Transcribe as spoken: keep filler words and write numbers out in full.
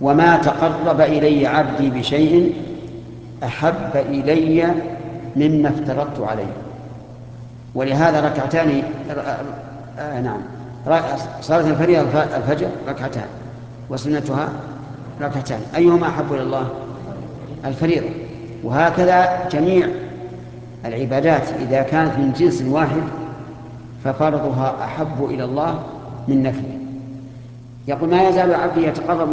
وما تقرب إلي عبدي بشيء أحب إلي مما افترضت عليه. ولهذا ركعتان آه نعم صلاة الفريضة الفجر ركعتان وسنتها ركعتان، أيهما أحب إلى الله؟ الفريضة. وهكذا جميع العبادات إذا كانت من جنس واحد ففرضها أحب إلى الله من نفله. يقول: ما يزال عبدي يتقرب